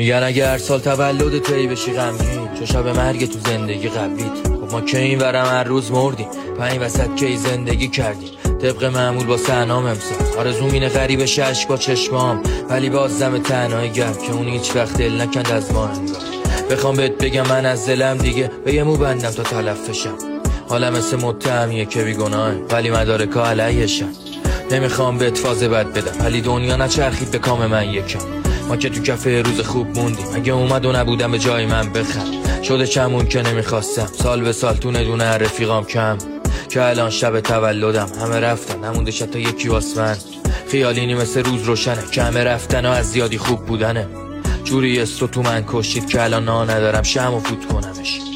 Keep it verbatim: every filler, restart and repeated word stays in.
میگن اگه هر سال تولد تویی بشی غمگین، چو شب مرگ تو زندگی قویت. خب ما که این ورم هر روز مردیم، پنج وسط کی زندگی کردیم طبق معمول با سنام امسال. آرزوم اینه غریب اشک با چشمام، ولی باز دم تنهایی گرم که اون هیچ وقت دل نکند از ما انگار. بخوام بهت بگم من از دلم دیگه به یه مو بندم تا تلفشم. حالا مثل متهمیه که بیگناهه ولی مدارکا علیهشم. نمیخوام بهت فاز بد بدم ولی دنیا نچرخید به کام من یکم. ما که تو کفه روز خوب موندیم، اگه اومد و نبودم به جای من بخند. شده چمون که نمیخواستم، سال به سال تو ندونه رفیقام کم. که الان شب تولدم همه رفتن، نمونده شد تا یکی واس من. خیالینی مثل روز روشنه که همه رفتن و از زیادی خوب بودنه. جوری است تو من کشید که الان نا ندارم شمع و فوت کنمش.